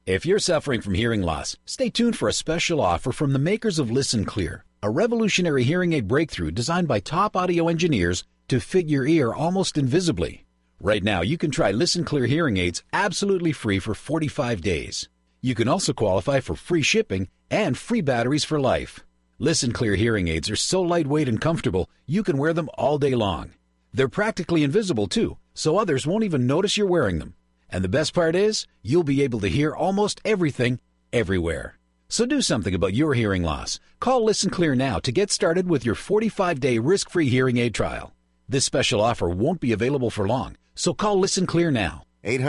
If you're suffering from hearing loss, stay tuned for a special offer from the makers of Listen Clear, a revolutionary hearing aid breakthrough designed by top audio engineers to fit your ear almost invisibly. Right now, you can try Listen Clear hearing aids absolutely free for 45 days. You can also qualify for free shipping and free batteries for life. Listen Clear hearing aids are so lightweight and comfortable, you can wear them all day long. They're practically invisible, too, so others won't even notice you're wearing them. And the best part is, you'll be able to hear almost everything, everywhere. So do something about your hearing loss. Call Listen Clear now to get started with your 45-day risk-free hearing aid trial. This special offer won't be available for long, so call Listen Clear now.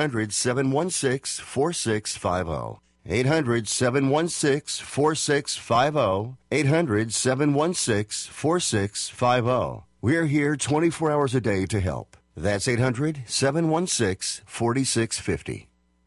800-716-4650. 800-716-4650. 800-716-4650. We're here 24 hours a day to help. That's 800-716-4650.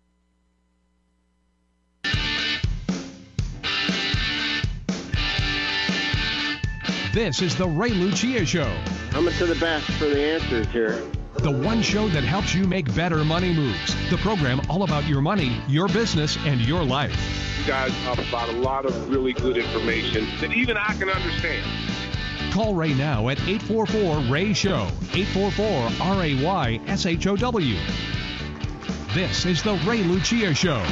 This is the Ray Lucia Show. Coming to the best for the answers here. The one show that helps you make better money moves. The program all about your money, your business, and your life. You guys talk about a lot of really good information that even I can understand. Call Ray now at 844-RAY-SHOW, 844-RAY-SHOW. This is the Ray Lucia Show.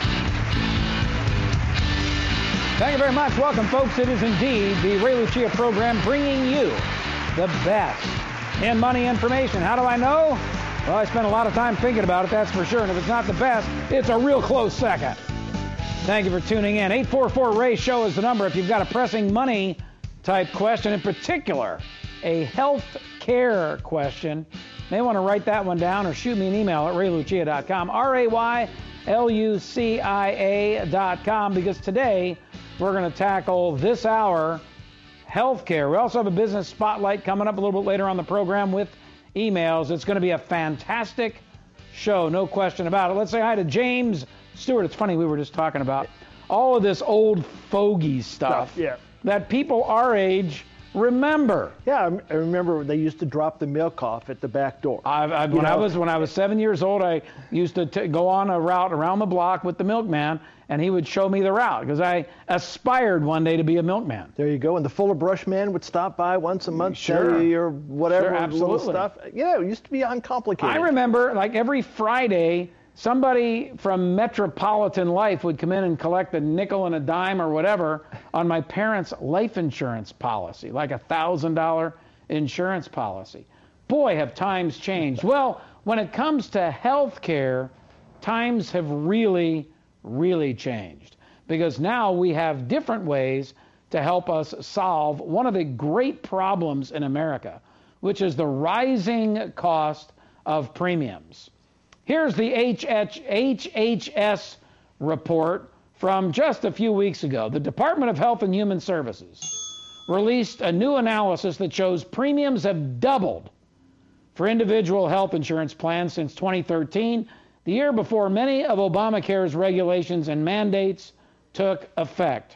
Thank you very much. Welcome, folks. It is indeed the Ray Lucia program bringing you the best in money information. How do I know? Well, I spent a lot of time thinking about it, that's for sure. And if it's not the best, it's a real close second. Thank you for tuning in. 844-RAY-SHOW is the number if you've got a pressing money type question, in particular, a health care question. You may want to write that one down or shoot me an email at raylucia.com, RAYLUCIA.com, because today we're going to tackle this hour health care. We also have a business spotlight coming up a little bit later on the program with emails. It's going to be a fantastic show, no question about it. Let's say hi to James Stewart. It's funny, we were just talking about all of this old fogey stuff that people our age remember. Yeah, I remember they used to drop the milk off at the back door. When I was 7 years old, I used to go on a route around the block with the milkman, and he would show me the route because I aspired one day to be a milkman. There you go. And the Fuller Brush man would stop by once a month, tell you your whatever little stuff. Yeah, it used to be uncomplicated. I remember, like every Friday, somebody from Metropolitan Life would come in and collect a nickel and a dime or whatever on my parents' life insurance policy, like $1,000 insurance policy. Boy, have times changed. Well, when it comes to health care, times have really changed, because now we have different ways to help us solve one of the great problems in America, which is the rising cost of premiums. Here's the HHS report from just a few weeks ago. The Department of Health and Human Services released a new analysis that shows premiums have doubled for individual health insurance plans since 2013, the year before many of Obamacare's regulations and mandates took effect.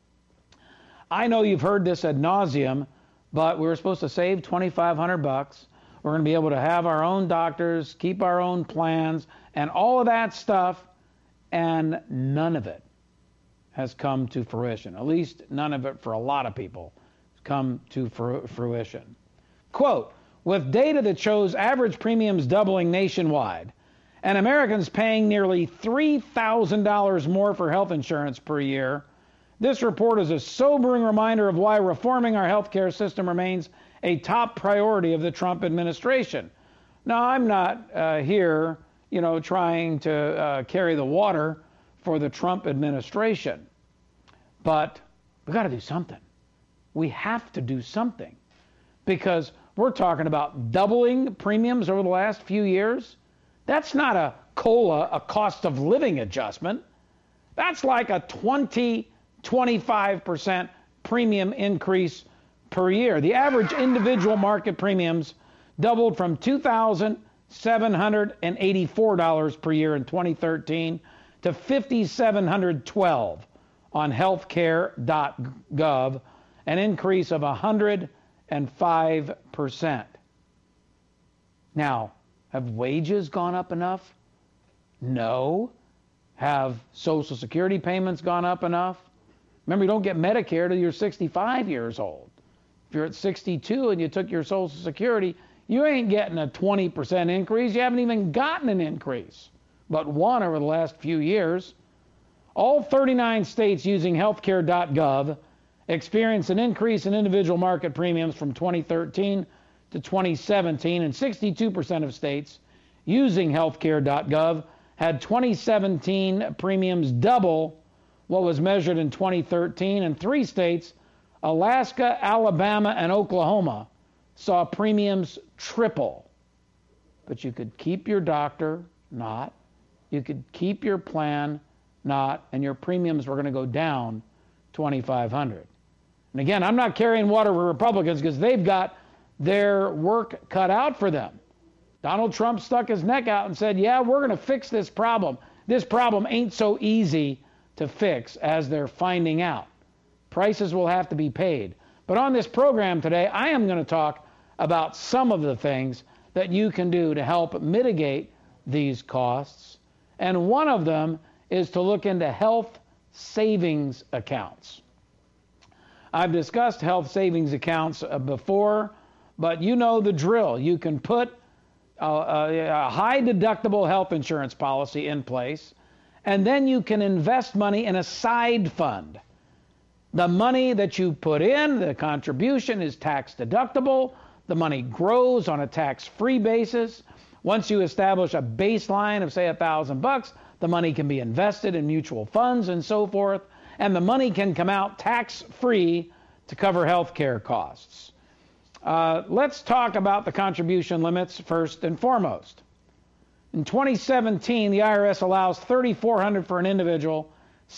I know you've heard this ad nauseum, but we were supposed to save $2,500. We're going to be able to have our own doctors, keep our own plans, and all of that stuff, and none of it has come to fruition. At least none of it for a lot of people has come to fruition. Quote, with data that shows average premiums doubling nationwide, and Americans paying nearly $3,000 more for health insurance per year, this report is a sobering reminder of why reforming our healthcare system remains a top priority of the Trump administration. Now, I'm not here, trying to carry the water for the Trump administration, but we got to do something. We have to do something, because we're talking about doubling premiums over the last few years. That's not a COLA, a cost of living adjustment. That's like a 25% premium increase per year. The average individual market premiums doubled from $2,784 per year in 2013 to $5,712 on healthcare.gov, an increase of 105%. Now, have wages gone up enough? No. Have Social Security payments gone up enough? Remember, you don't get Medicare till you're 65 years old. If you're at 62 and you took your Social Security, you ain't getting a 20% increase. You haven't even gotten an increase, but one over the last few years. All 39 states using healthcare.gov experienced an increase in individual market premiums from 2013 to 2017, and 62% of states using healthcare.gov had 2017 premiums double what was measured in 2013, and 3 states, Alaska, Alabama, and Oklahoma, saw premiums triple. But you could keep your doctor, not. You could keep your plan, not, and your premiums were going to go down $2,500. And again, I'm not carrying water for Republicans because they've got their work cut out for them. Donald Trump stuck his neck out and said, yeah, we're going to fix this problem. This problem ain't so easy to fix as they're finding out. Prices will have to be paid. But on this program today, I am going to talk about some of the things that you can do to help mitigate these costs. And one of them is to look into health savings accounts. I've discussed health savings accounts before, but you know the drill. You can put a high deductible health insurance policy in place, and then you can invest money in a side fund. The money that you put in, the contribution, is tax deductible. The money grows on a tax-free basis. Once you establish a baseline of, say, $1,000, the money can be invested in mutual funds and so forth, and the money can come out tax-free to cover health care costs. Let's talk about the contribution limits first and foremost. In 2017, the IRS allows $3,400 for an individual,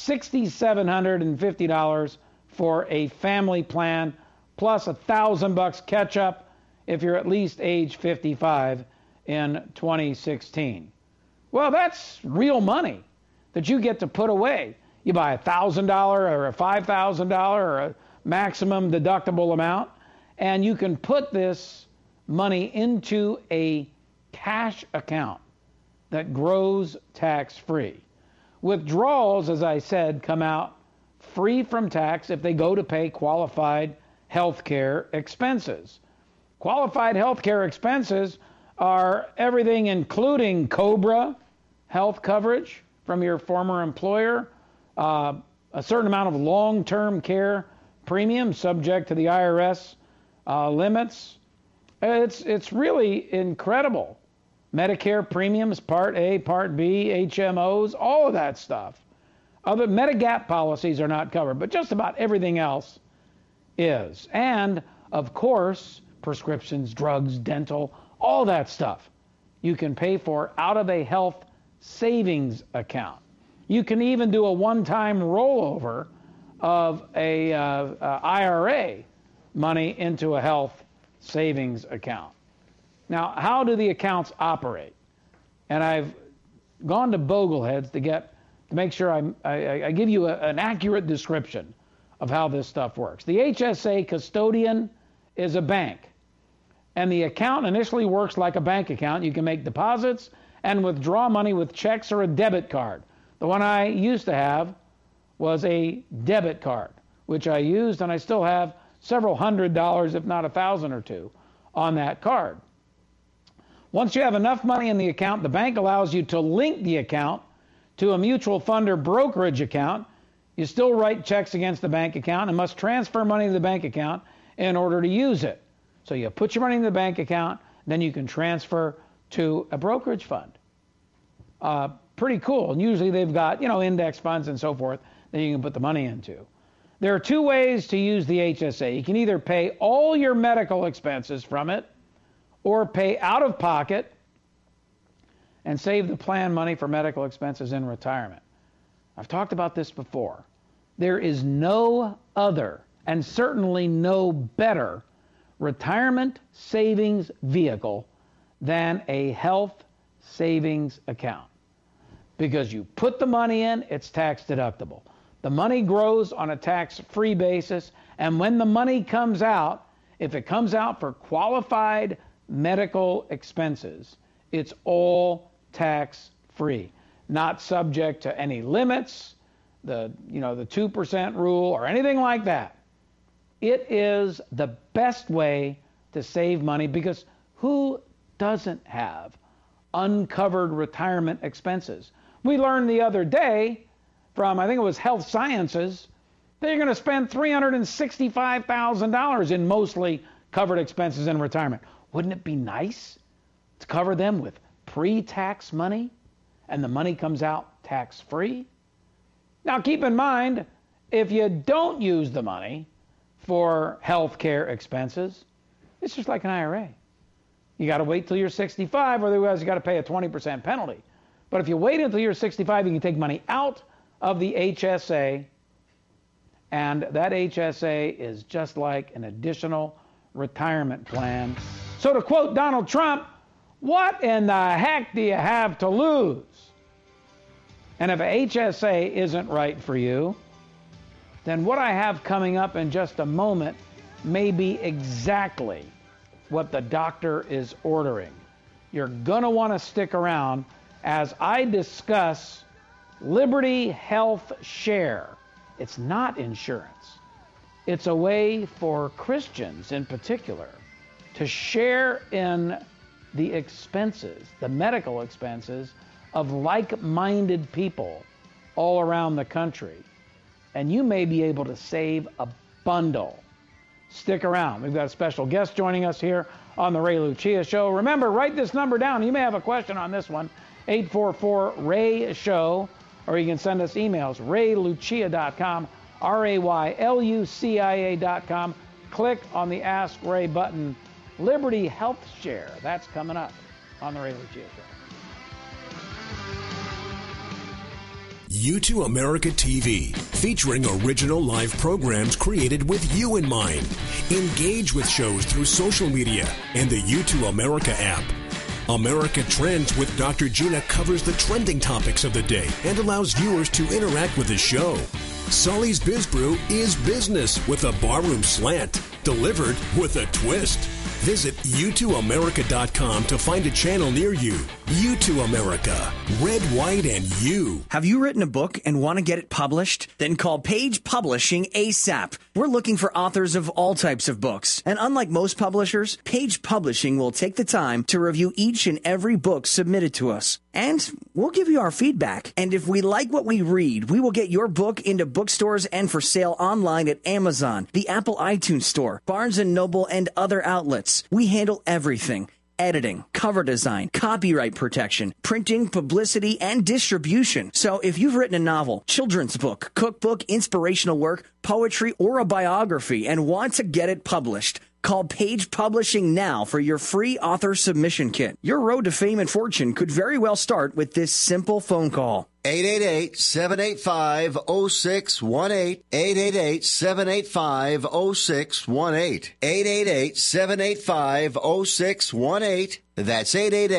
$6,750 for a family plan, plus $1,000 catch up if you're at least age 55 in 2016. Well, that's real money that you get to put away. You buy a $1,000 or a $5,000 or a maximum deductible amount, and you can put this money into a cash account that grows tax-free. Withdrawals, as I said, come out free from tax if they go to pay qualified health care expenses. Qualified health care expenses are everything including COBRA health coverage from your former employer, a certain amount of long-term care premium subject to the IRS limits. It's really incredible. Medicare premiums, Part A, Part B, HMOs, all of that stuff. Other Medigap policies are not covered, but just about everything else is. And, of course, prescriptions, drugs, dental, all that stuff you can pay for out of a health savings account. You can even do a one-time rollover of a IRA money into a health savings account. Now, how do the accounts operate? And I've gone to Bogleheads to make sure I give you an accurate description of how this stuff works. The HSA custodian is a bank, and the account initially works like a bank account. You can make deposits and withdraw money with checks or a debit card. The one I used to have was a debit card, which I used, and I still have several $100s, if not $1,000 or $2, on that card. Once you have enough money in the account, the bank allows you to link the account to a mutual fund or brokerage account. You still write checks against the bank account and must transfer money to the bank account in order to use it. So you put your money in the bank account, then you can transfer to a brokerage fund. Pretty cool. And usually they've got, index funds and so forth that you can put the money into. There are two ways to use the HSA. You can either pay all your medical expenses from it or pay out of pocket and save the plan money for medical expenses in retirement. I've talked about this before. There is no other, and certainly no better, retirement savings vehicle than a health savings account. Because you put the money in, it's tax deductible. The money grows on a tax-free basis, and when the money comes out, if it comes out for qualified medical expenses, it's all tax-free. not subject to any limits, the 2% rule or anything like that. It is the best way to save money, because who doesn't have uncovered retirement expenses? We learned the other day from, I think it was Health Sciences, that you're going to spend $365,000 in mostly covered expenses in retirement. Wouldn't it be nice to cover them with pre-tax money, and the money comes out tax-free? Now keep in mind, if you don't use the money for health care expenses, it's just like an IRA. You got to wait till you're 65, or otherwise you got to pay a 20% penalty. But if you wait until you're 65, you can take money out of the HSA, and that HSA is just like an additional retirement plan. So to quote Donald Trump, what in the heck do you have to lose? And if a HSA isn't right for you, then what I have coming up in just a moment may be exactly what the doctor is ordering. You're going to want to stick around as I discuss Liberty Health Share. It's not insurance. It's a way for Christians in particular to share in the expenses, the medical expenses of like-minded people all around the country. And you may be able to save a bundle. Stick around. We've got a special guest joining us here on the Ray Lucia Show. Remember, write this number down. You may have a question on this one, 844-RAY-SHOW, or you can send us emails, raylucia.com, RAYLUCIA.com. Click on the Ask Ray button. Liberty Health Share. That's coming up on the Ray Lucia Show. U2 America TV, featuring original live programs created with you in mind. Engage with shows through social media and the U2 America app. America Trends with Dr. Gina covers the trending topics of the day and allows viewers to interact with the show. Sully's Biz Brew is business with a barroom slant, delivered with a twist. Visit U2America.com to find a channel near you. U2 America. Red, white, and you. Have you written a book and want to get it published? Then call Page Publishing ASAP. We're looking for authors of all types of books. And unlike most publishers, Page Publishing will take the time to review each and every book submitted to us. And we'll give you our feedback. And if we like what we read, we will get your book into bookstores and for sale online at Amazon, the Apple iTunes Store, Barnes & Noble, and other outlets. We handle everything. Editing, cover design, copyright protection, printing, publicity, and distribution. So if you've written a novel, children's book, cookbook, inspirational work, poetry, or a biography and want to get it published, call Page Publishing now for your free author submission kit. Your road to fame and fortune could very well start with this simple phone call. 888-785-0618. 888-785-0618. 888-785-0618. That's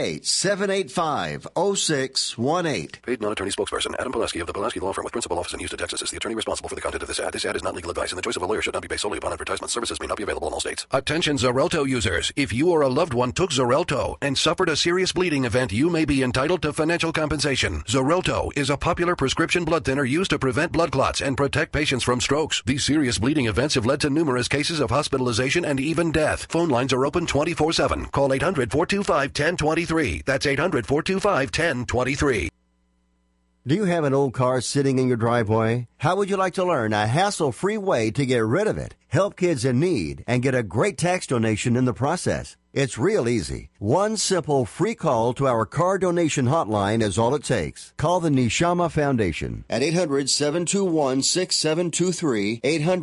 888-785-0618. Paid non-attorney spokesperson Adam Pulaski of the Pulaski Law Firm with principal office in Houston, Texas is the attorney responsible for the content of this ad. This ad is not legal advice, and the choice of a lawyer should not be based solely upon advertisement. Services may not be available in all states. Attention Xarelto users. If you or a loved one took Xarelto and suffered a serious bleeding event, you may be entitled to financial compensation. Xarelto is a popular prescription blood thinner used to prevent blood clots and protect patients from strokes. These serious bleeding events have led to numerous cases of hospitalization and even death. Phone lines are open 24/7. Call 800-425-1023. That's 800-425-1023. Do you have an old car sitting in your driveway? How would you like to learn a hassle-free way to get rid of it, help kids in need, and get a great tax donation in the process? It's real easy. One simple free call to our car donation hotline is all it takes. Call the Neshama Foundation at 800-721-6723,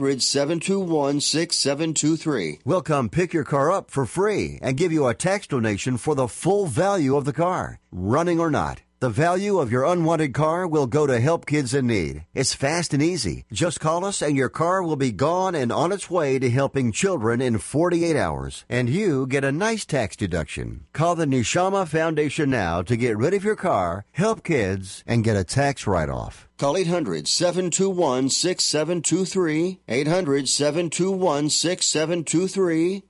800-721-6723. We'll come pick your car up for free and give you a tax donation for the full value of the car, running or not. The value of your unwanted car will go to help kids in need. It's fast and easy. Just call us and your car will be gone and on its way to helping children in 48 hours. And you get a nice tax deduction. Call the Neshama Foundation now to get rid of your car, help kids, and get a tax write-off. Call 800-721-6723, 800-721-6723,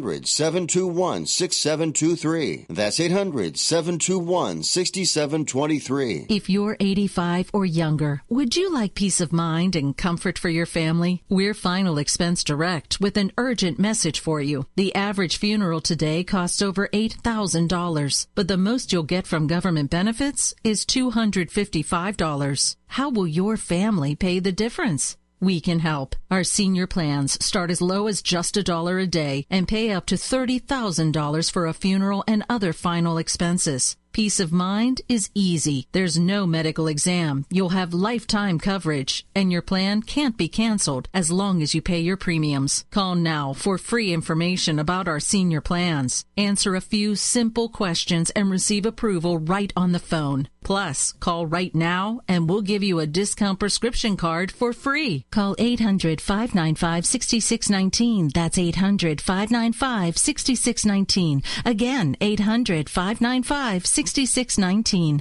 800-721-6723. That's 800-721-6723. If you're 85 or younger, would you like peace of mind and comfort for your family? We're Final Expense Direct with an urgent message for you. The average funeral today costs over $8,000, but the most you'll get from government benefits is $255. How will your family pay the difference? We can help. Our senior plans start as low as just $1 a day and pay up to $30,000 for a funeral and other final expenses. Peace of mind is easy. There's no medical exam. You'll have lifetime coverage, and your plan can't be canceled as long as you pay your premiums. Call now for free information about our senior plans. Answer a few simple questions and receive approval right on the phone. Plus, call right now and we'll give you a discount prescription card for free. Call 800-595-6619. That's 800-595-6619. Again, 800-595-6619. 6619.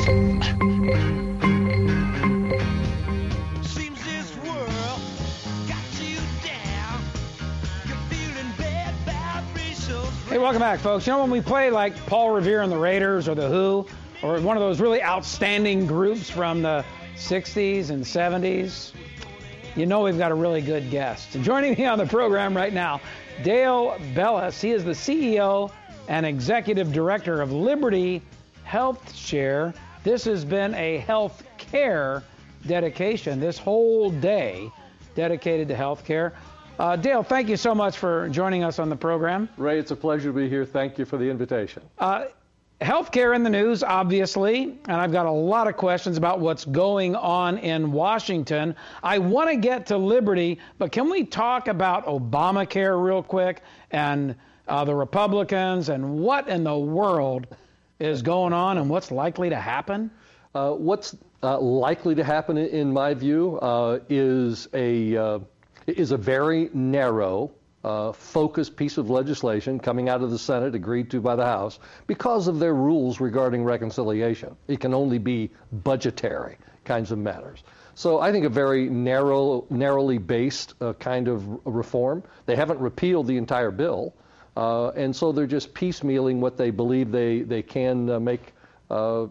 Seems this world got you down. You're feeling bad vibrations. Hey, welcome back, folks. You know, when we play like Paul Revere and the Raiders or the Who, or one of those really outstanding groups from the 60s and 70s, you know we've got a really good guest. Joining me on the program right now, Dale Bellis. He is the CEO and Executive Director of Liberty Health Share. This has been a health care dedication, this whole day dedicated to health care. Dale, thank you so much for joining us on the program. Ray, it's a pleasure to be here. Thank you for the invitation. Healthcare in the news, obviously, and I've got a lot of questions about what's going on in Washington. I want to get to Liberty, but can we talk about Obamacare real quick and the Republicans and what in the world is going on and what's likely to happen? What's likely to happen, in my view, is a very narrow, focused piece of legislation coming out of the Senate, agreed to by the House, because of their rules regarding reconciliation. It can only be budgetary kinds of matters. So I think a very narrowly based kind of reform. They haven't repealed the entire bill. And so they're just piecemealing what they believe they can make an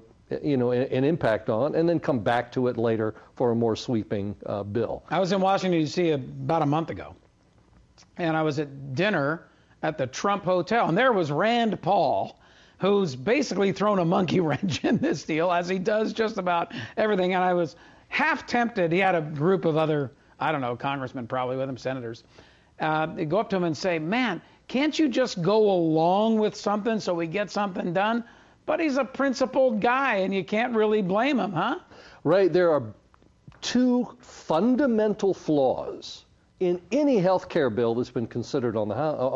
impact on, and then come back to it later for a more sweeping bill. I was in Washington, D.C. about a month ago, and I was at dinner at the Trump Hotel, and there was Rand Paul, who's basically thrown a monkey wrench in this deal, as he does just about everything. And I was half tempted. He had a group of other, I don't know, congressmen probably with him, senators. They go up to him and say, man, can't you just go along with something so we get something done? But he's a principled guy, and you can't really blame him, huh? Right. There are two fundamental flaws in any health care bill that's been considered on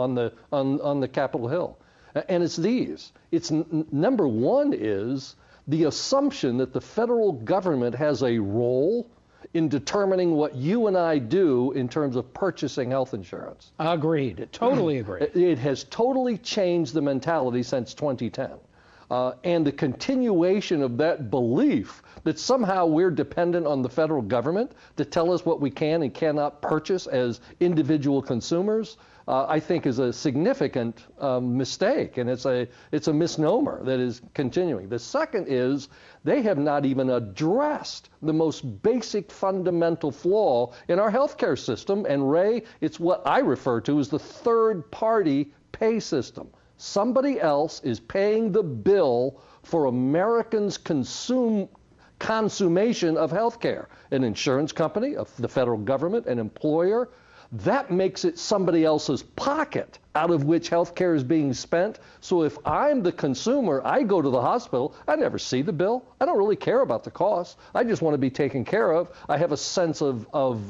the Capitol Hill, and it's these. It's number one is the assumption that the federal government has a role in determining what you and I do in terms of purchasing health insurance. Agreed. Totally agree. It has totally changed the mentality since 2010. And the continuation of that belief that somehow we're dependent on the federal government to tell us what we can and cannot purchase as individual consumers, I think is a significant mistake, and it's a misnomer that is continuing. The second is they have not even addressed the most basic fundamental flaw in our healthcare system, and Ray, it's what I refer to as the third-party pay system. Somebody else is paying the bill for Americans' consummation of health care. An insurance company, the federal government, an employer. That makes it somebody else's pocket out of which health care is being spent. So if I'm the consumer, I go to the hospital, I never see the bill. I don't really care about the cost. I just want to be taken care of. I have a sense of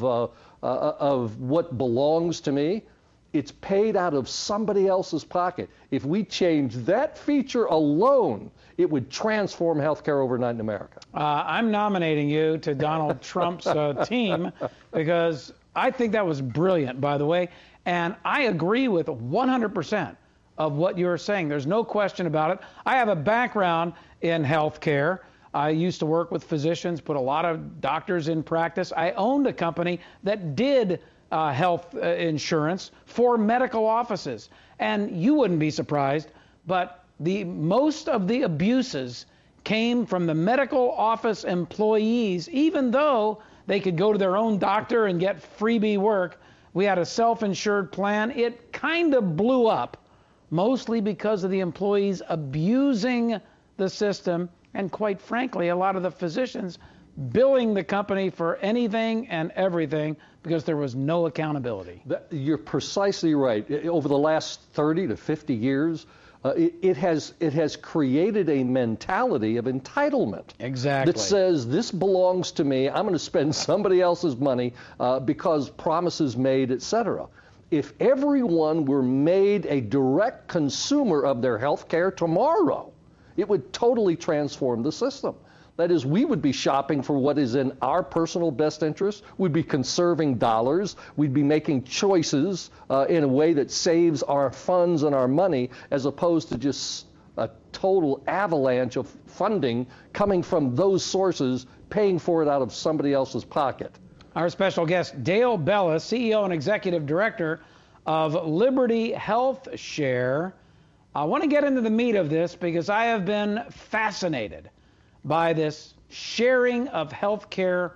what belongs to me. It's paid out of somebody else's pocket. If we change that feature alone, it would transform healthcare overnight in America. I'm nominating you to Donald Trump's team because I think that was brilliant, by the way. And I agree with 100% of what you're saying. There's no question about it. I have a background in healthcare. I used to work with physicians, put a lot of doctors in practice. I owned a company that did health insurance for medical offices. And you wouldn't be surprised, but most of the abuses came from the medical office employees, even though they could go to their own doctor and get freebie work. We had a self-insured plan. It kind of blew up, mostly because of the employees abusing the system, and quite frankly, a lot of the physicians billing the company for anything and everything because there was no accountability. You're precisely right. Over the last 30 to 50 years, it has created a mentality of entitlement. Exactly. That says this belongs to me. I'm going to spend somebody else's money because promises made, etc. If everyone were made a direct consumer of their health care tomorrow, it would totally transform the system. That is, we would be shopping for what is in our personal best interest. We'd be conserving dollars. We'd be making choices in a way that saves our funds and our money, as opposed to just a total avalanche of funding coming from those sources, paying for it out of somebody else's pocket. Our special guest, Dale Bellis, CEO and Executive Director of Liberty Health Share. I want to get into the meat of this because I have been fascinated by this sharing of healthcare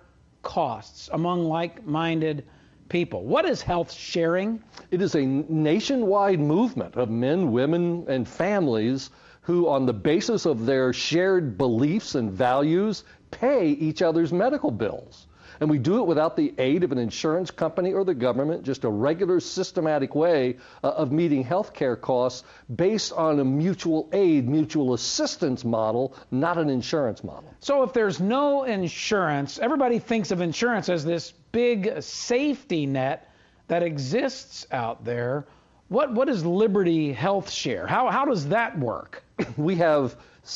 costs among like-minded people. What is health sharing? It is a nationwide movement of men, women, and families who, on the basis of their shared beliefs and values, pay each other's medical bills. And we do it without the aid of an insurance company or the government, just a regular systematic way of meeting health care costs based on a mutual aid, mutual assistance model, not an insurance model. So if there's no insurance, everybody thinks of insurance as this big safety net that exists out there. What is Liberty Health Share? How does that work? We have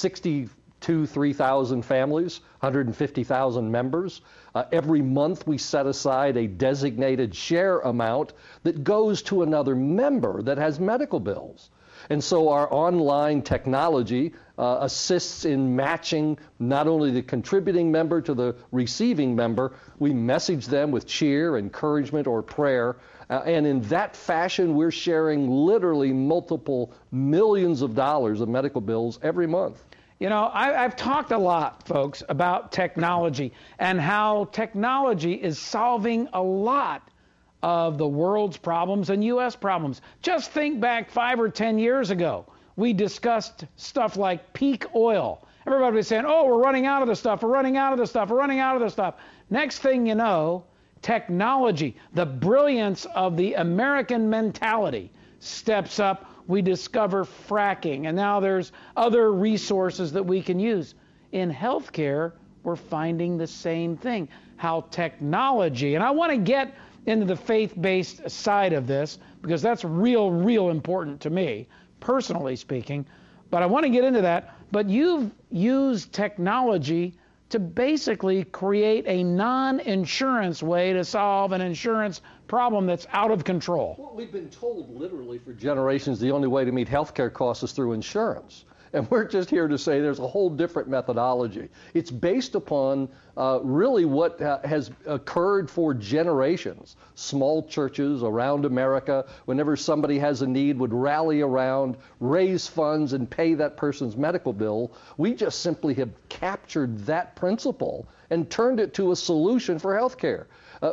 3,000 families, 150,000 members. Every month we set aside a designated share amount that goes to another member that has medical bills. And so our online technology assists in matching not only the contributing member to the receiving member. We message them with cheer, encouragement, or prayer. And in that fashion, we're sharing literally multiple millions of dollars of medical bills every month. You know, I've talked a lot, folks, about technology and how technology is solving a lot of the world's problems and U.S. problems. Just think back 5 or 10 years ago. We discussed stuff like peak oil. Everybody was saying, oh, we're running out of the stuff, we're running out of the stuff, we're running out of the stuff. Next thing you know, technology, the brilliance of the American mentality steps up. We discover fracking, and now there's other resources that we can use. In healthcare, we're finding the same thing, how technology, and I want to get into the faith-based side of this because that's real important to me, personally speaking, but I want to get into that. But you've used technology to basically create a non-insurance way to solve an insurance problem that's out of control. Well, we've been told literally for generations the only way to meet healthcare costs is through insurance. And we're just here to say there's a whole different methodology. It's based upon really what has occurred for generations. Small churches around America, whenever somebody has a need, would rally around, raise funds, and pay that person's medical bill. We just simply have captured that principle and turned it to a solution for healthcare.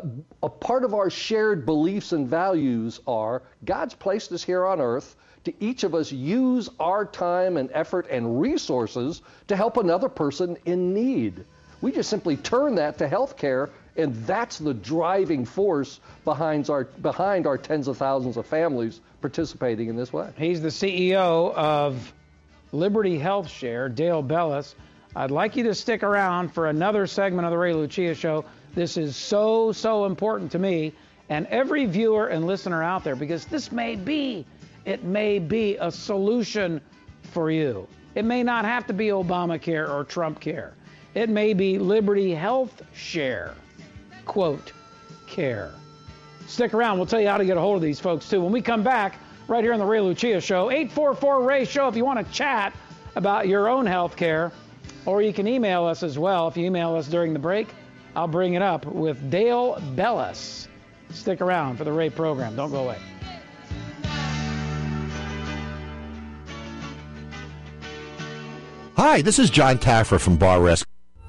A part of our shared beliefs and values are God's placed us here on earth to each of us use our time and effort and resources to help another person in need. We just simply turn that to healthcare, and that's the driving force behind our tens of thousands of families participating in this way. He's the CEO of Liberty Health Share, Dale Bellis. I'd like you to stick around for another segment of the Ray Lucia Show. This is so important to me and every viewer and listener out there, because this may be a solution for you. It may not have to be Obamacare or Trump care. It may be Liberty Health Share, quote, care. Stick around. We'll tell you how to get a hold of these folks, too. When we come back, right here on the Ray Lucia Show, 844-RAY-SHOW if you want to chat about your own health care. Or you can email us as well. If you email us during the break, I'll bring it up with Dale Bellis. Stick around for the Ray program. Don't go away. Hi, this is John Taffer from Bar Rescue.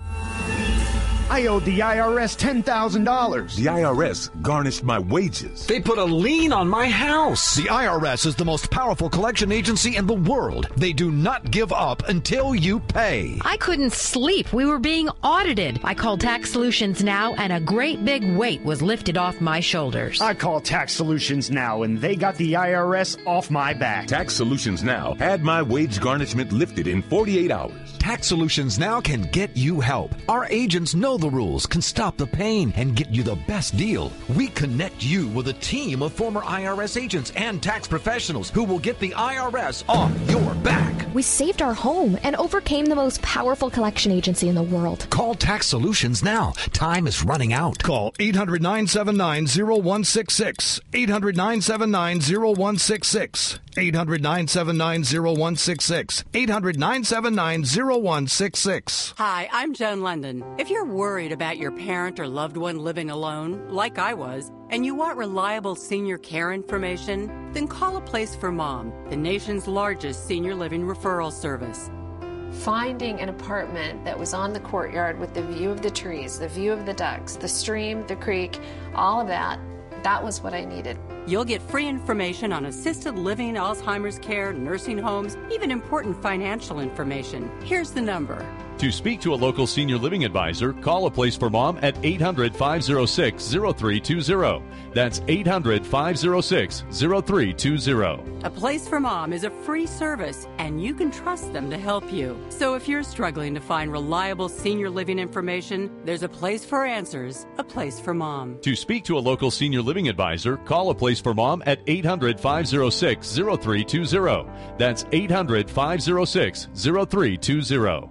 I owed the IRS $10,000. The IRS garnished my wages. They put a lien on my house. The IRS is the most powerful collection agency in the world. They do not give up until you pay. I couldn't sleep. We were being audited. I called Tax Solutions Now, and a great big weight was lifted off my shoulders. I called Tax Solutions Now, and they got the IRS off my back. Tax Solutions Now had my wage garnishment lifted in 48 hours. Tax Solutions Now can get you help. Our agents know the rules, can stop the pain, and get you the best deal. We connect you with a team of former IRS agents and tax professionals who will get the IRS off your back. We saved our home and overcame the most powerful collection agency in the world. Call Tax Solutions now. Time is running out. Call 800-979-0166. 800-979-0166. 800-979-0166. 800-979-0166. Hi, I'm Joan London. If you're worried about your parent or loved one living alone, like I was, and you want reliable senior care information, then call A Place for Mom, the nation's largest senior living referral service. Finding an apartment that was on the courtyard with the view of the trees, the view of the ducks, the stream, the creek, all of that, that was what I needed. You'll get free information on assisted living, Alzheimer's care, nursing homes, even important financial information. Here's the number. To speak to a local senior living advisor, call A Place for Mom at 800-506-0320. That's 800-506-0320. A Place for Mom is a free service, and you can trust them to help you. So if you're struggling to find reliable senior living information, there's a place for answers, A Place for Mom. To speak to a local senior living advisor, call A Place for Mom at 800-506-0320. That's 800-506-0320.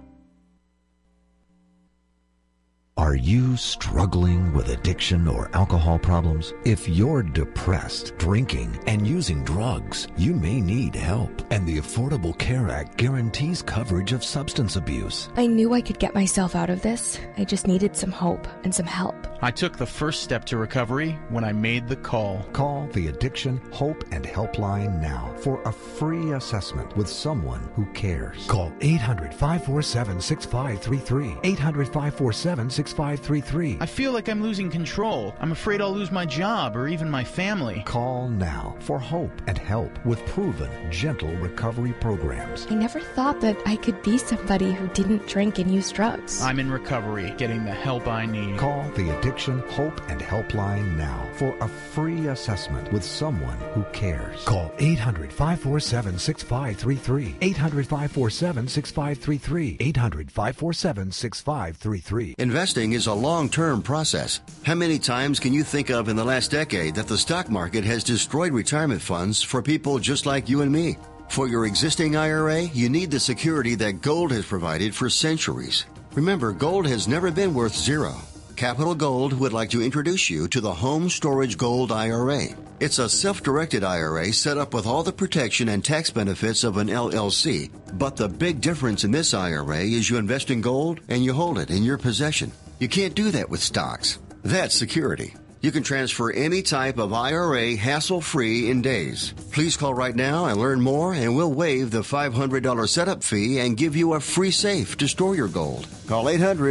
Are you struggling with addiction or alcohol problems? If you're depressed, drinking, and using drugs, you may need help. And the Affordable Care Act guarantees coverage of substance abuse. I knew I could get myself out of this. I just needed some hope and some help. I took the first step to recovery when I made the call. Call the Addiction, Hope, and Helpline now for a free assessment with someone who cares. Call 800-547-6533. 800-547-6533. I feel like I'm losing control. I'm afraid I'll lose my job or even my family. Call now for hope and help with proven, gentle recovery programs. I never thought that I could be somebody who didn't drink and use drugs. I'm in recovery, getting the help I need. Call the Addiction, Hope, and Helpline now for a free assessment with someone who cares. Call 800-547-6533. 800-547-6533. 800-547-6533. Investing is a long-term process. How many times can you think of in the last decade that the stock market has destroyed retirement funds for people just like you and me? For your existing IRA, you need the security that gold has provided for centuries. Remember, gold has never been worth zero. Capital Gold would like to introduce you to the Home Storage Gold IRA. It's a self-directed IRA set up with all the protection and tax benefits of an LLC. But the big difference in this IRA is you invest in gold and you hold it in your possession. You can't do that with stocks. That's security. You can transfer any type of IRA hassle-free in days. Please call right now and learn more, and we'll waive the $500 setup fee and give you a free safe to store your gold. Call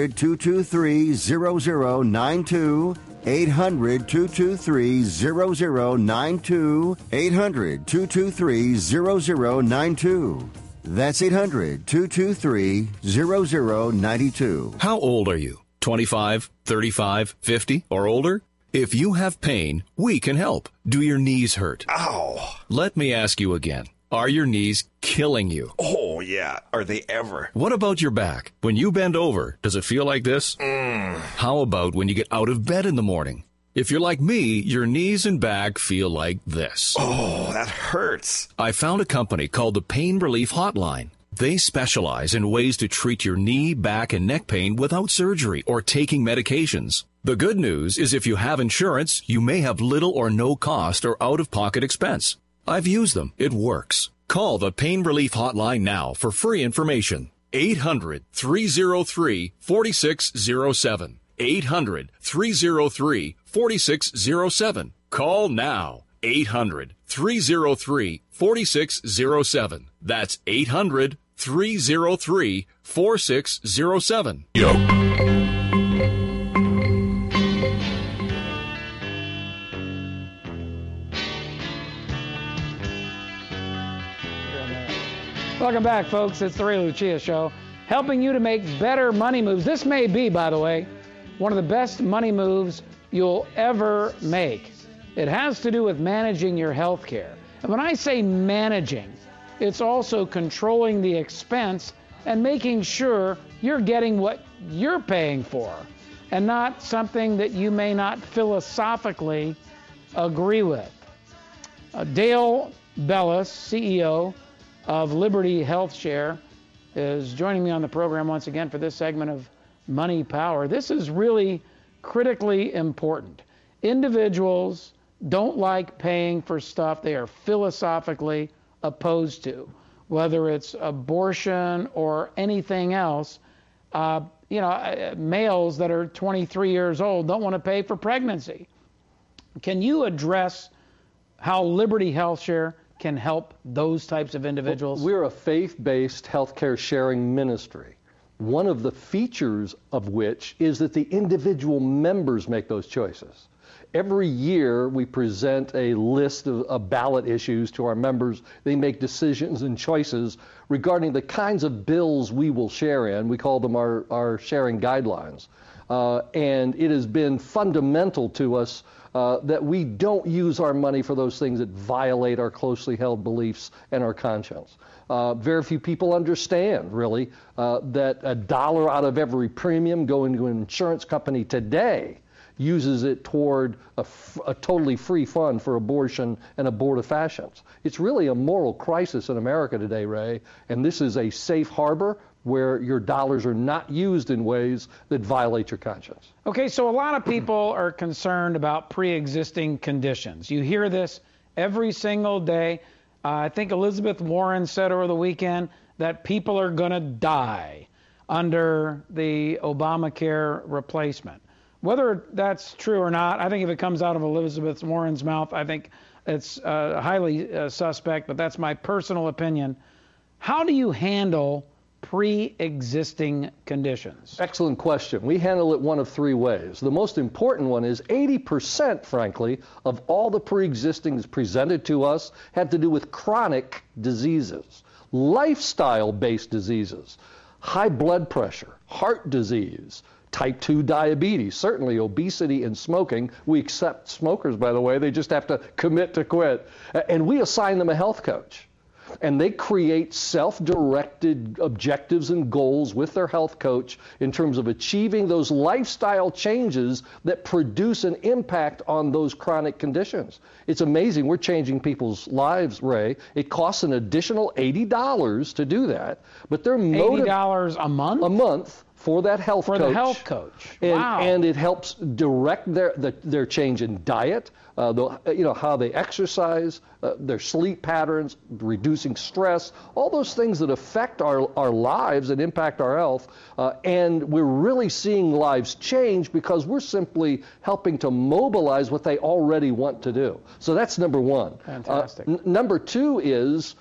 800-223-0092. 800-223-0092. 800-223-0092. That's 800-223-0092. How old are you? 25, 35, 50, or older? If you have pain, we can help. Do your knees hurt? Ow! Let me ask you again. Are your knees killing you? Oh, yeah. Are they ever? What about your back? When you bend over, does it feel like this? How about when you get out of bed in the morning? If you're like me, your knees and back feel like this. Oh, that hurts. I found a company called the Pain Relief Hotline. They specialize in ways to treat your knee, back, and neck pain without surgery or taking medications. The good news is if you have insurance, you may have little or no cost or out-of-pocket expense. I've used them. It works. Call the Pain Relief Hotline now for free information. 800-303-4607. 800-303-4607. Call now. 800-303-4607. That's 800-303-4607. Welcome back, folks. It's the Ray Lucia Show, helping you to make better money moves. This may be, by the way, one of the best money moves you'll ever make. It has to do with managing your health care. And when I say managing, it's also controlling the expense and making sure you're getting what you're paying for and not something that you may not philosophically agree with. Dale Bellis, CEO of Liberty Health Share, is joining me on the program once again for this segment of Money Power. This is really critically important. Individuals don't like paying for stuff they are philosophically opposed to, whether it's abortion or anything else. Males that are 23 years old don't want to pay for pregnancy. Can you address how Liberty Health Share can help those types of individuals? We're a faith-based healthcare sharing ministry, one of the features of which is that the individual members make those choices. Every year we present a list of ballot issues to our members. They make decisions and choices regarding the kinds of bills we will share in. We call them our sharing guidelines. And it has been fundamental to us that we don't use our money for those things that violate our closely held beliefs and our conscience. Very few people understand, really, that $1 out of every premium going to an insurance company today uses it toward a totally free fund for abortion and abortifacients. It's really a moral crisis in America today, Ray, and this is a safe harbor where your dollars are not used in ways that violate your conscience. Okay, so a lot of people are concerned about pre-existing conditions. You hear this every single day. I think Elizabeth Warren said over the weekend that people are going to die under the Obamacare replacement. Whether that's true or not, I think if it comes out of Elizabeth Warren's mouth, I think it's highly suspect, but that's my personal opinion. How do you handle pre-existing conditions? Excellent question. We handle it one of three ways. The most important one is 80%, frankly, of all the pre-existings presented to us had to do with chronic diseases, lifestyle-based diseases, high blood pressure, heart disease, type 2 diabetes, certainly obesity and smoking. We accept smokers, by the way. They just have to commit to quit. And we assign them a health coach. And they create self-directed objectives and goals with their health coach in terms of achieving those lifestyle changes that produce an impact on those chronic conditions. It's amazing. We're changing people's lives, Ray. It costs an additional $80 to do that, but they're $80 a month? A month. For that health coach. For the health coach. Wow. And it helps direct their change in diet, how they exercise, their sleep patterns, reducing stress, all those things that affect our lives and impact our health. And we're really seeing lives change because we're simply helping to mobilize what they already want to do. So that's number one. Fantastic. Number two is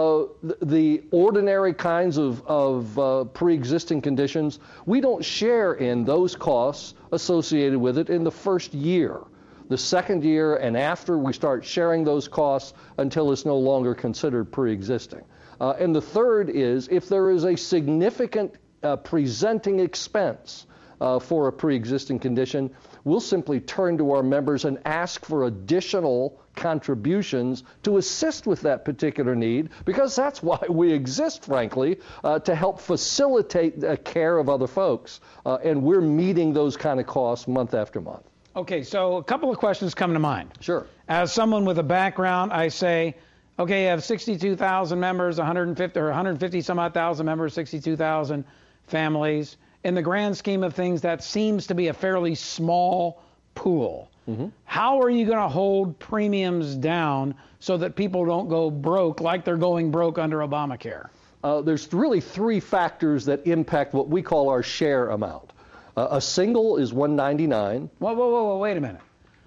the ordinary kinds of pre-existing conditions. We don't share in those costs associated with it in the first year. The second year and after, we start sharing those costs until it's no longer considered pre-existing. And the third is if there is a significant presenting expense for a pre-existing condition, we'll simply turn to our members and ask for additional contributions to assist with that particular need, because that's why we exist, frankly, to help facilitate the care of other folks. And we're meeting those kind of costs month after month. Okay, so a couple of questions come to mind. Sure. As someone with a background, I say, okay, you have 62,000 members, 150 some odd thousand members, 62,000 families. In the grand scheme of things, that seems to be a fairly small pool. Mm-hmm. How are you going to hold premiums down so that people don't go broke like they're going broke under Obamacare? There's really three factors that impact what we call our share amount. A single is $199. Whoa, wait a minute.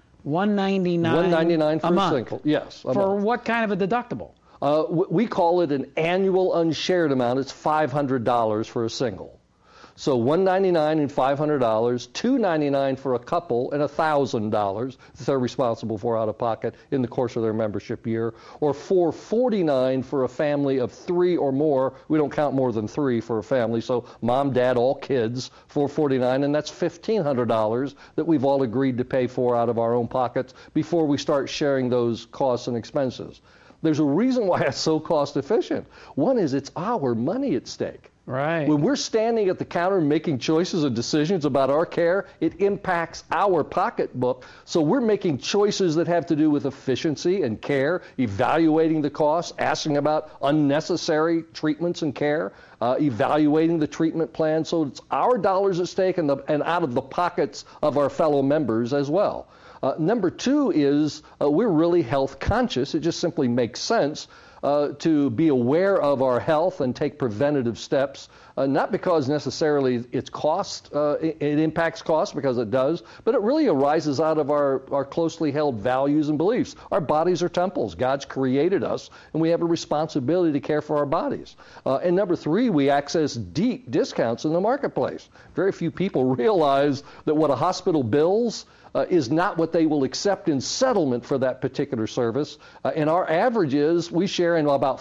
$199. $199 for a month. single. Yes. For what kind of a deductible? We call it an annual unshared amount. It's $500 for a single. So $199 and $500, $299 for a couple, and $1,000 that they're responsible for out of pocket in the course of their membership year, or $449 for a family of 3 or more. We don't count more than 3 for a family, so mom, dad, all kids, $449, and that's $1,500 that we've all agreed to pay for out of our own pockets before we start sharing those costs and expenses. There's a reason why it's so cost efficient. One is it's our money at stake. Right. When we're standing at the counter making choices and decisions about our care, it impacts our pocketbook. So we're making choices that have to do with efficiency and care, evaluating the costs, asking about unnecessary treatments and care, evaluating the treatment plan. So it's our dollars at stake and out of the pockets of our fellow members as well. Number 2 is we're really health conscious. It just simply makes sense to be aware of our health and take preventative steps, not because necessarily it's cost, it impacts cost, because it does, but it really arises out of our closely held values and beliefs. Our bodies are temples. God's created us, and we have a responsibility to care for our bodies. And number 3, we access deep discounts in the marketplace. Very few people realize that what a hospital bills is not what they will accept in settlement for that particular service. And our average is we share in about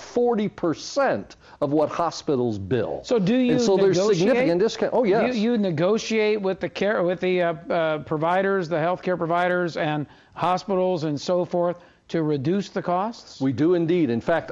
40% of what hospitals bill. So do you and so negotiate? There's significant discount. Oh, yes. You negotiate with the providers, the healthcare providers and hospitals and so forth to reduce the costs? We do indeed. In fact,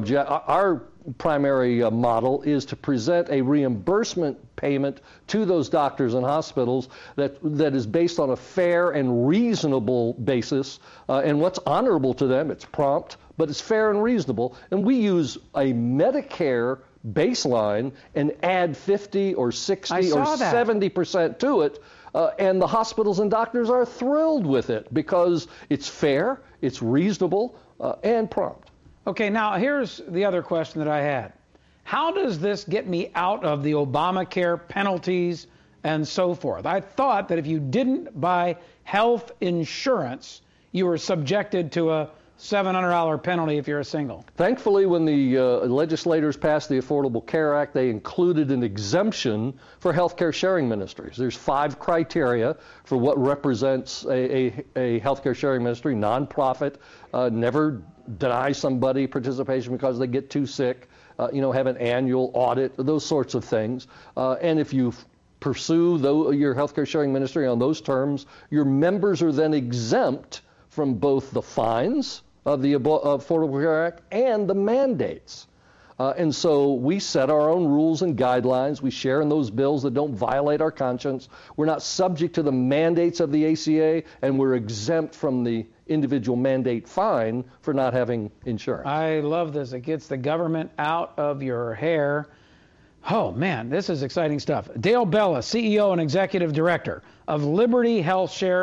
our primary model is to present a reimbursement payment to those doctors and hospitals that is based on a fair and reasonable basis. And what's honorable to them, it's prompt, but it's fair and reasonable. And we use a Medicare baseline and add 50 or 60 or 70% to it. And the hospitals and doctors are thrilled with it because it's fair, it's reasonable, and prompt. Okay, now here's the other question that I had. How does this get me out of the Obamacare penalties and so forth? I thought that if you didn't buy health insurance, you were subjected to a $700 penalty if you're a single. Thankfully, when the legislators passed the Affordable Care Act, they included an exemption for healthcare sharing ministries. There's 5 criteria for what represents a healthcare sharing ministry, nonprofit, never deny somebody participation because they get too sick, have an annual audit, those sorts of things. And if you pursue your healthcare sharing ministry on those terms, your members are then exempt from both the fines of the Affordable Care Act and the mandates. And so we set our own rules and guidelines. We share in those bills that don't violate our conscience. We're not subject to the mandates of the ACA, and we're exempt from the individual mandate fine for not having insurance. I love this. It gets the government out of your hair. Oh, man, this is exciting stuff. Dale Bella, CEO and Executive Director of Liberty Health Share,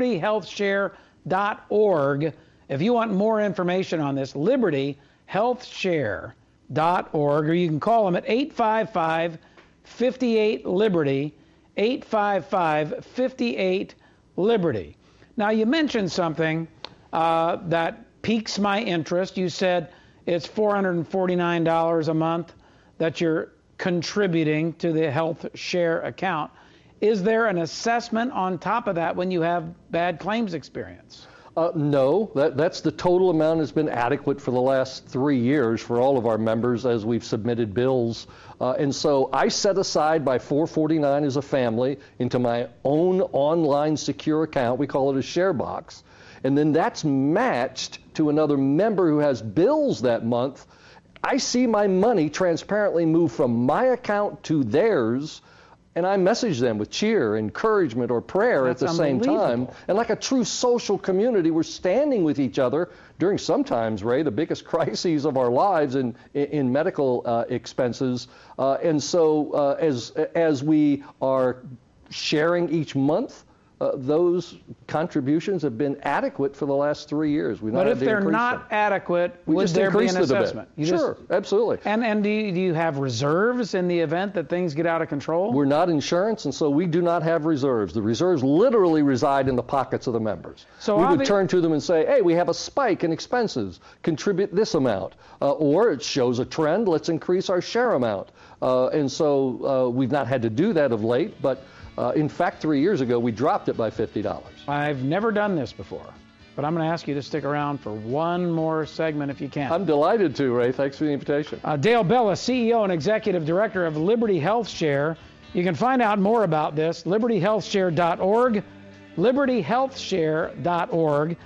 libertyhealthshare.org. If you want more information on this, libertyhealthshare.org, or you can call them at 855-58-LIBERTY, 855-58-LIBERTY. Now, you mentioned something that piques my interest. You said it's $449 a month that you're contributing to the health share account. Is there an assessment on top of that when you have bad claims experience? No, that's the total amount has been adequate for the last 3 years for all of our members as we've submitted bills. And so I set aside my $449 as a family into my own online secure account. We call it a share box. And then that's matched to another member who has bills that month. I see my money transparently move from my account to theirs, and I message them with cheer, encouragement, or prayer at the same time. And like a true social community, we're standing with each other during sometimes, Ray, the biggest crises of our lives in medical expenses. And so as we are sharing each month those contributions have been adequate for the last 3 years. But if they're not adequate, would there be an assessment? Sure, absolutely. And do you have reserves in the event that things get out of control? We're not insurance, and so we do not have reserves. The reserves literally reside in the pockets of the members. So we would turn to them and say, hey, we have a spike in expenses. Contribute this amount. Or it shows a trend. Let's increase our share amount. And so we've not had to do that of late, but in fact, 3 years ago, we dropped it by $50. I've never done this before, but I'm going to ask you to stick around for one more segment if you can. I'm delighted to, Ray. Thanks for the invitation. Dale Bella, CEO and Executive Director of Liberty Health Share. You can find out more about this, libertyhealthshare.org, libertyhealthshare.org,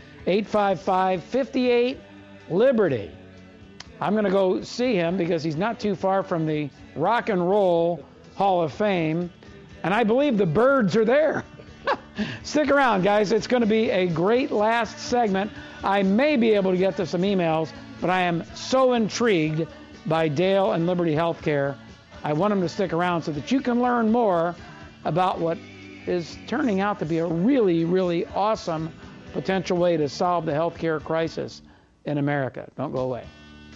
855-58-LIBERTY. I'm going to go see him because he's not too far from the Rock and Roll Hall of Fame. And I believe the birds are there. Stick around, guys. It's going to be a great last segment. I may be able to get to some emails, but I am so intrigued by Dale and Liberty Healthcare. I want them to stick around so that you can learn more about what is turning out to be a really, really awesome potential way to solve the healthcare crisis in America. Don't go away.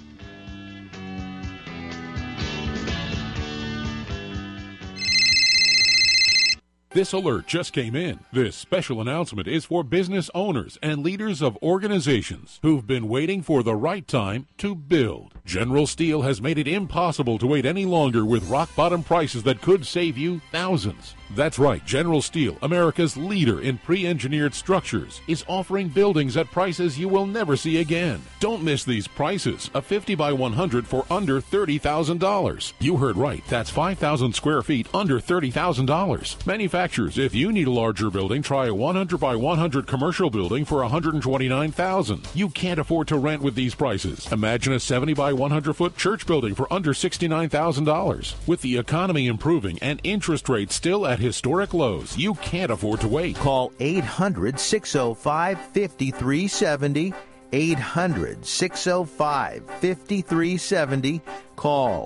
This alert just came in. This special announcement is for business owners and leaders of organizations who've been waiting for the right time to build. General Steel has made it impossible to wait any longer with rock-bottom prices that could save you thousands. That's right, General Steel, America's leader in pre-engineered structures, is offering buildings at prices you will never see again. Don't miss these prices. A 50 by 100 for under $30,000. You heard right. That's 5,000 square feet under $30,000. Manufacturers, if you need a larger building, try a 100 by 100 commercial building for $129,000. You can't afford to rent with these prices. Imagine a 70 by 100 foot church building for under $69,000. With the economy improving and interest rates still at historic lows, you can't afford to wait. Call 800-605-5370. 800-605-5370. Call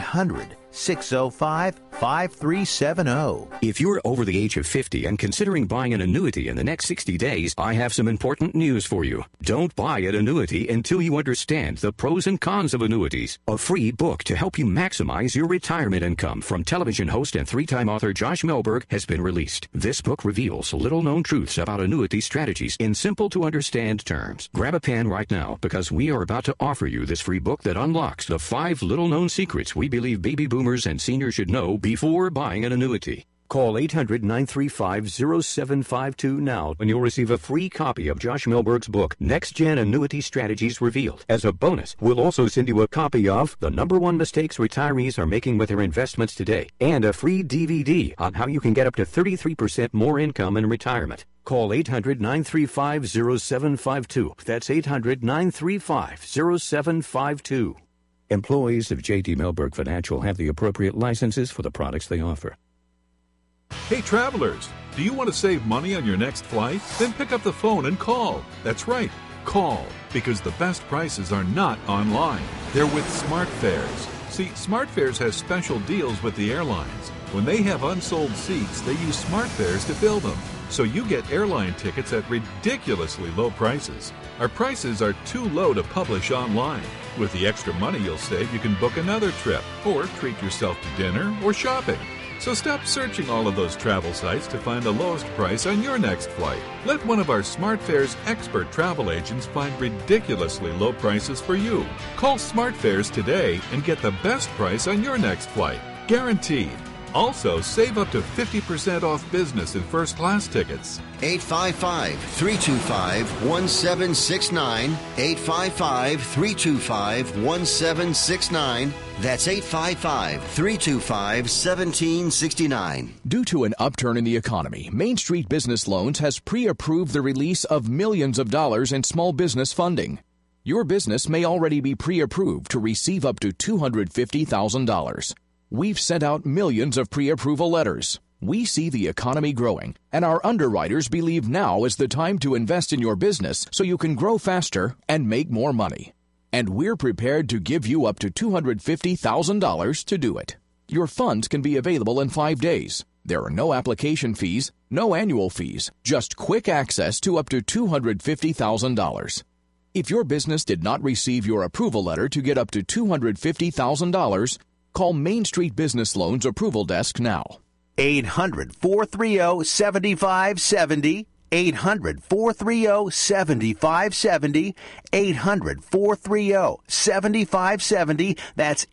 800-605-5370. If you're over the age of 50 and considering buying an annuity in the next 60 days, I have some important news for you. Don't buy an annuity until you understand the pros and cons of annuities. A free book to help you maximize your retirement income from television host and three-time author Josh Melberg has been released. This book reveals little-known truths about annuity strategies in simple-to-understand terms. Grab a pen right now because we are about to offer you this free book that unlocks the 5 little-known secrets we believe baby boomers and seniors should know before buying an annuity. Call 800-935-0752 now and you'll receive a free copy of Josh Melberg's book, Next Gen Annuity Strategies Revealed. As a bonus, we'll also send you a copy of The #1 Mistakes Retirees Are Making with Their Investments Today and a free DVD on how you can get up to 33% more income in retirement. Call 800-935-0752. That's 800-935-0752. Employees of J.D. Melberg Financial have the appropriate licenses for the products they offer. Hey travelers, do you want to save money on your next flight? Then pick up the phone and call. That's right, call, because the best prices are not online. They're with SmartFares. See, SmartFares has special deals with the airlines. When they have unsold seats, they use SmartFares to fill them. So you get airline tickets at ridiculously low prices. Our prices are too low to publish online. With the extra money you'll save, you can book another trip or treat yourself to dinner or shopping. So stop searching all of those travel sites to find the lowest price on your next flight. Let one of our SmartFares expert travel agents find ridiculously low prices for you. Call SmartFares today and get the best price on your next flight. Guaranteed. Also, save up to 50% off business and first-class tickets. 855-325-1769. 855-325-1769. That's 855-325-1769. Due to an upturn in the economy, Main Street Business Loans has pre-approved the release of millions of dollars in small business funding. Your business may already be pre-approved to receive up to $250,000. We've sent out millions of pre-approval letters. We see the economy growing, and our underwriters believe now is the time to invest in your business so you can grow faster and make more money. And we're prepared to give you up to $250,000 to do it. Your funds can be available in 5 days. There are no application fees, no annual fees, just quick access to up to $250,000. If your business did not receive your approval letter to get up to $250,000, call Main Street Business Loans Approval Desk now. 800-430-7570. 800-430-7570. 800-430-7570. That's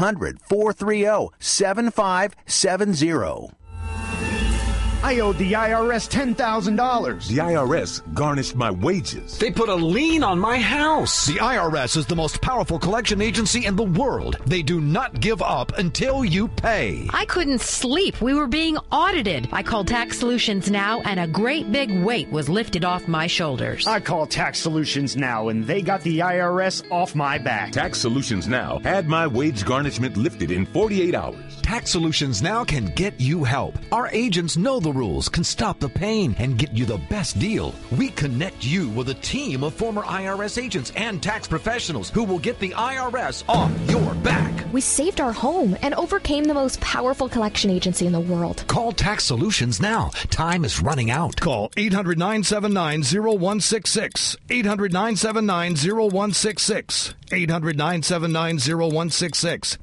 800-430-7570. I owed the IRS $10,000. The IRS garnished my wages. They put a lien on my house. The IRS is the most powerful collection agency in the world. They do not give up until you pay. I couldn't sleep. We were being audited. I called Tax Solutions Now, and a great big weight was lifted off my shoulders. I called Tax Solutions Now, and they got the IRS off my back. Tax Solutions Now had my wage garnishment lifted in 48 hours. Tax Solutions Now can get you help. Our agents know the rules, can stop the pain, and get you the best deal. We connect you with a team of former IRS agents and tax professionals who will get the IRS off your back. We saved our home and overcame the most powerful collection agency in the world. Call Tax Solutions now. Time is running out. Call 800-979-0166. 800-979-0166. 800-979-0166.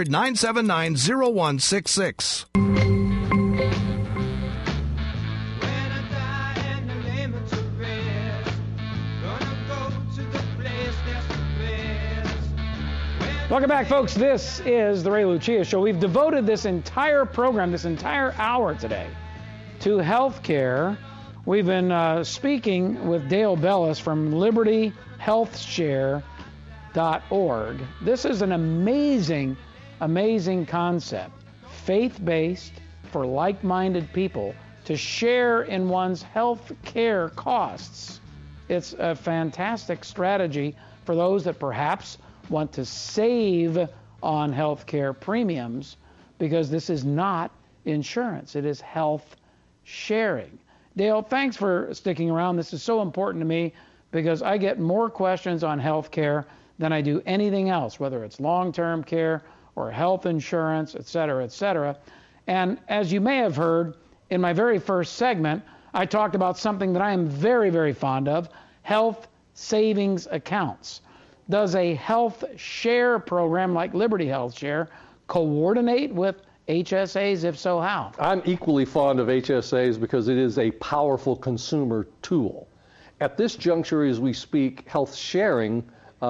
800-979-0166. Welcome back, folks. This is the Ray Lucia Show. We've devoted this entire program, this entire hour today, to health care. We've been speaking with Dale Bellis from LibertyHealthShare.org. This is an amazing, amazing concept, faith-based for like-minded people to share in one's health care costs. It's a fantastic strategy for those that perhaps want to save on health care premiums, because this is not insurance. It is health sharing. Dale, thanks for sticking around. This is so important to me because I get more questions on health care than I do anything else, whether it's long-term care or health insurance, et cetera, et cetera. And as you may have heard in my very first segment, I talked about something that I am very, very fond of, health savings accounts. Does a health share program like Liberty Health Share coordinate with HSAs? If so, how? I'm equally fond of HSAs because it is a powerful consumer tool. At this juncture, as we speak, health sharing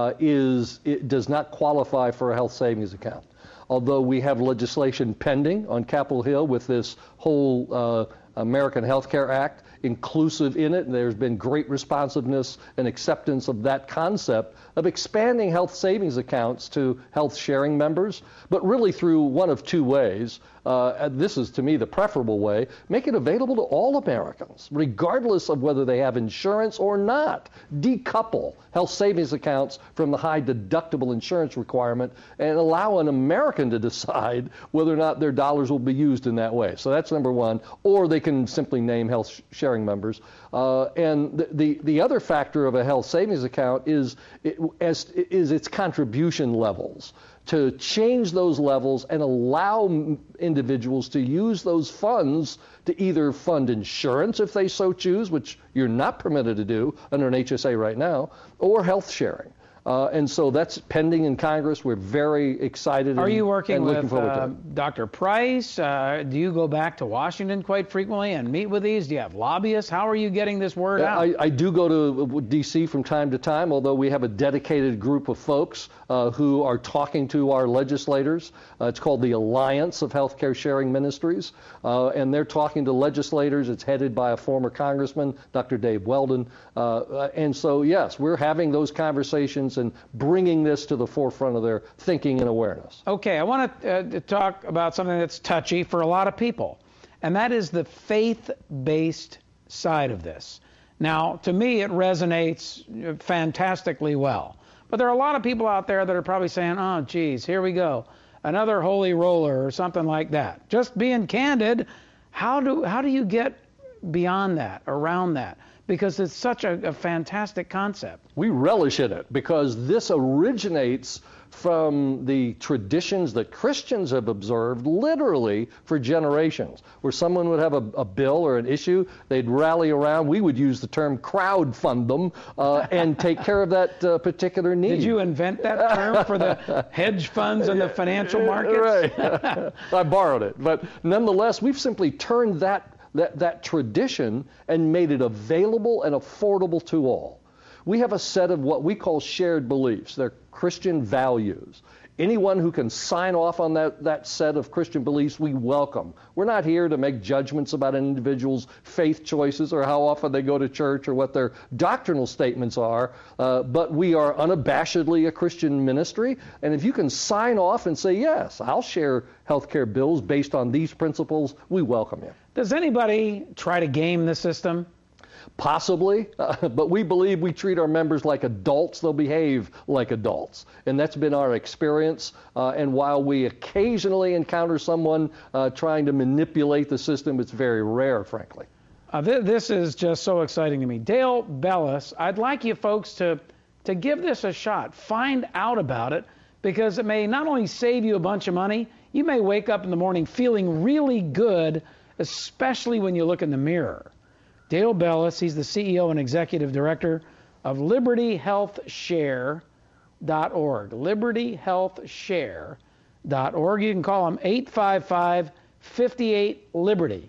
does not qualify for a health savings account. Although we have legislation pending on Capitol Hill with this whole American Health Care Act inclusive in it, and there's been great responsiveness and acceptance of that concept of expanding health savings accounts to health sharing members, but really through one of two ways. This is, to me, the preferable way. Make it available to all Americans, regardless of whether they have insurance or not. Decouple health savings accounts from the high deductible insurance requirement and allow an American to decide whether or not their dollars will be used in that way. So that's number one. Or they can simply name health sharing members. And the other factor of a health savings account is its contribution levels. To change those levels and allow individuals to use those funds to either fund insurance if they so choose, which you're not permitted to do under an HSA right now, or health sharing. And so that's pending in Congress. We're very excited. Are you working with with Dr. Price? Do you go back to Washington quite frequently and meet with these? Do you have lobbyists? How are you getting this word out? I do go to D.C. from time to time, although we have a dedicated group of folks who are talking to our legislators. It's called the Alliance of Healthcare Sharing Ministries, and they're talking to legislators. It's headed by a former congressman, Dr. Dave Weldon. And so, yes, we're having those conversations and bringing this to the forefront of their thinking and awareness. Okay, I want to talk about something that's touchy for a lot of people, and that is the faith-based side of this. Now, to me, it resonates fantastically well. But there are a lot of people out there that are probably saying, oh, geez, here we go, another holy roller or something like that. Just being candid, how do you get beyond that, around that, because it's such a fantastic concept. We relish in it because this originates from the traditions that Christians have observed literally for generations, where someone would have a bill or an issue, they'd rally around, we would use the term crowdfund them, and take care of that particular need. Did you invent that term for the hedge funds and the financial markets? Right. I borrowed it. But nonetheless, we've simply turned that tradition and made it available and affordable to all. We have a set of what we call shared beliefs. They're Christian values. Anyone who can sign off on that set of Christian beliefs, we welcome. We're not here to make judgments about an individual's faith choices or how often they go to church or what their doctrinal statements are, but we are unabashedly a Christian ministry. And if you can sign off and say, yes, I'll share healthcare bills based on these principles, we welcome you. Does anybody try to game the system? Possibly, but we believe we treat our members like adults, they'll behave like adults. And that's been our experience. And while we occasionally encounter someone trying to manipulate the system, it's very rare, frankly. This is just so exciting to me. Dale Bellis, I'd like you folks to give this a shot. Find out about it, because it may not only save you a bunch of money, you may wake up in the morning feeling really good, especially when you look in the mirror. Dale Bellis, he's the CEO and Executive Director of LibertyHealthShare.org. LibertyHealthShare.org. You can call him 855-58-LIBERTY.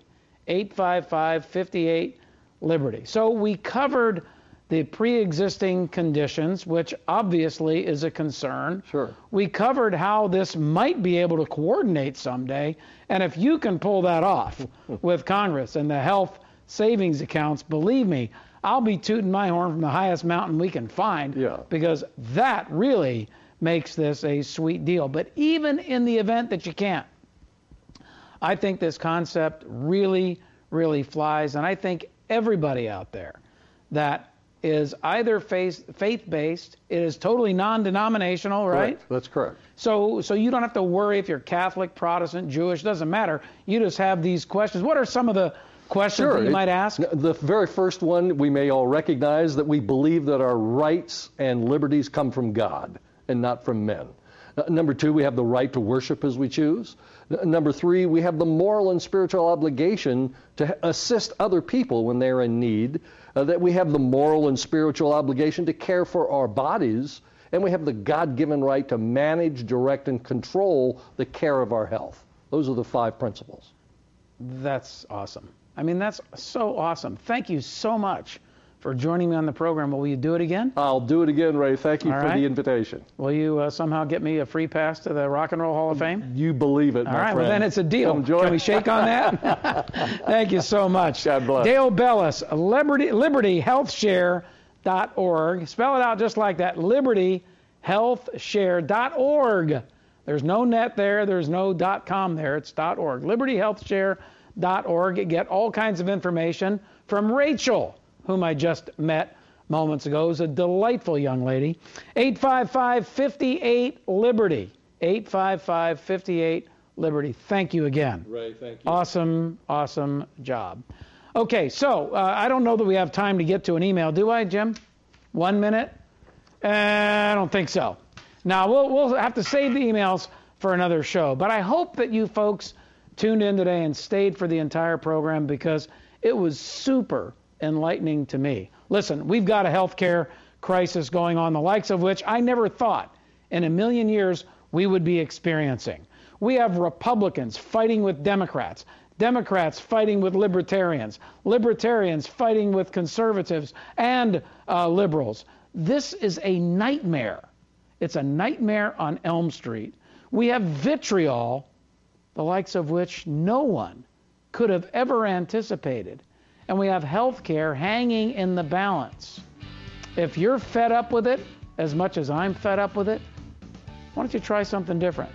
855-58-LIBERTY. So we covered the pre-existing conditions, which obviously is a concern. Sure. We covered how this might be able to coordinate someday. And if you can pull that off with Congress and the health savings accounts, believe me, I'll be tooting my horn from the highest mountain we can find, because that really makes this a sweet deal. But even in the event that you can't, I think this concept really, really flies. And I think everybody out there that is either faith-based, it is totally non-denominational, right? That's correct. So you don't have to worry if you're Catholic, Protestant, Jewish, doesn't matter. You just have these questions. What are some of the questions that you might ask? The very first one, we may all recognize that we believe that our rights and liberties come from God and not from men. Number two, we have the right to worship as we choose. Number three, we have the moral and spiritual obligation to assist other people when they're in need. That we have the moral and spiritual obligation to care for our bodies. And we have the God-given right to manage, direct, and control the care of our health. Those are the 5 principles. That's awesome. I mean, that's so awesome. Thank you so much for joining me on the program. Will you do it again? I'll do it again, Ray. Thank you for the invitation. Will you somehow get me a free pass to the Rock and Roll Hall of Fame? You believe it, my friend. All right, well then it's a deal. Can we shake on that? Thank you so much. God bless. Dale Bellis, LibertyHealthShare.org. Spell it out just like that, LibertyHealthShare.org. There's no net there. There's no .com there. It's .org. LibertyHealthShare.org. Get all kinds of information from Rachel, whom I just met moments ago, is a delightful young lady. 855-58-LIBERTY. 855-58-LIBERTY. Thank you again. Ray, thank you. Awesome, awesome job. Okay, so I don't know that we have time to get to an email. Do I, Jim? 1 minute? I don't think so. Now, we'll have to save the emails for another show. But I hope that you folks tuned in today and stayed for the entire program, because it was super enlightening to me. Listen, we've got a healthcare crisis going on, the likes of which I never thought in a million years we would be experiencing. We have Republicans fighting with Democrats, Democrats fighting with libertarians, libertarians fighting with conservatives and liberals. This is a nightmare. It's a nightmare on Elm Street. We have vitriol, the likes of which no one could have ever anticipated. And we have healthcare hanging in the balance. If you're fed up with it as much as I'm fed up with it, why don't you try something different?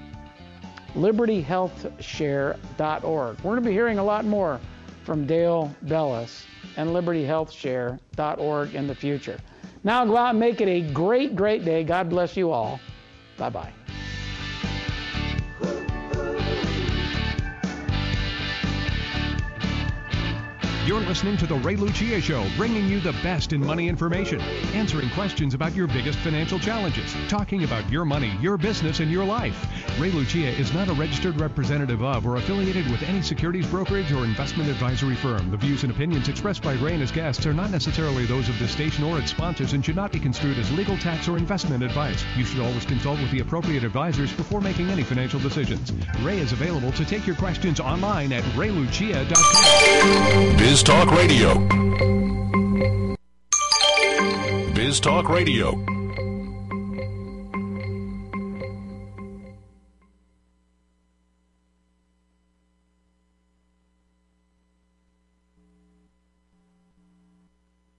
LibertyHealthShare.org. We're going to be hearing a lot more from Dale Bellis and LibertyHealthShare.org in the future. Now go out and make it a great, great day. God bless you all. Bye-bye. You're listening to The Ray Lucia Show, bringing you the best in money information, answering questions about your biggest financial challenges, talking about your money, your business, and your life. Ray Lucia is not a registered representative of or affiliated with any securities brokerage or investment advisory firm. The views and opinions expressed by Ray and his guests are not necessarily those of this station or its sponsors and should not be construed as legal, tax, or investment advice. You should always consult with the appropriate advisors before making any financial decisions. Ray is available to take your questions online at raylucia.com. Biz Talk Radio. Biz Talk Radio.